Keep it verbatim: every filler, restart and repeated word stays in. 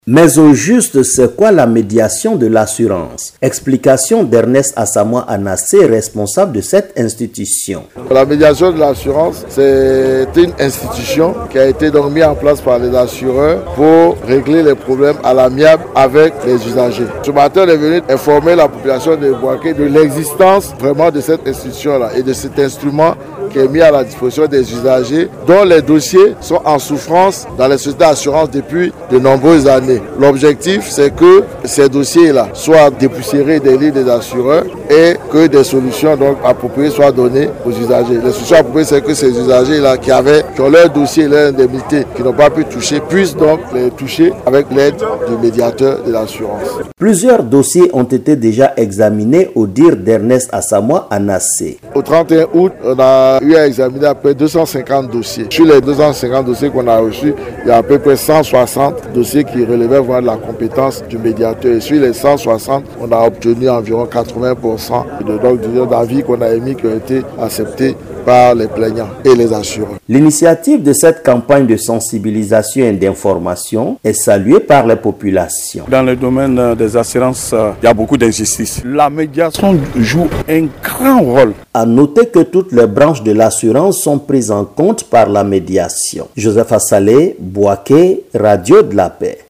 Mais au juste, c'est quoi la médiation de l'assurance? Explication d'Ernest Asamoah Anassé, responsable de cette institution. La médiation de l'assurance, c'est une institution qui a été donc mise en place par les assureurs pour régler les problèmes à l'amiable avec les usagers. Ce matin, on est venu informer la population de Boaké de l'existence vraiment de cette institution-là et de cet instrument qui est mis à la disposition des usagers dont les dossiers sont en souffrance dans les sociétés d'assurance depuis de nombreuses années. L'objectif, c'est que ces dossiers-là soient dépoussiérés des lignes des assureurs et que des solutions donc appropriées soient données aux usagers. Les solutions appropriées, c'est que ces usagers-là qui avaient, qui ont leur dossier et leur indemnité, qui n'ont pas pu toucher, puissent donc les toucher avec l'aide du médiateur de l'assurance. Plusieurs dossiers ont été déjà examinés au dire d'Ernest Asamoah Anassé. Au trente et un août, on a eu à examiner à peu près deux cent cinquante dossiers. Sur les deux cent cinquante dossiers qu'on a reçus, il y a à peu près cent soixante dossiers qui relevaient vraiment de la compétence du médiateur. Et sur les cent soixante, on a obtenu environ quatre-vingts pour cent de donc d'avis qu'on a émis qui ont été acceptés par les plaignants et les assureurs. L'initiative de cette campagne de sensibilisation et d'information est saluée par les populations. Dans le domaine des assurances, il y a beaucoup d'injustice. La médiation joue un grand rôle. À noter que toutes les branches de l'assurance sont prises en compte par la médiation. Joseph Assalé, Boaké, Radio de la Paix.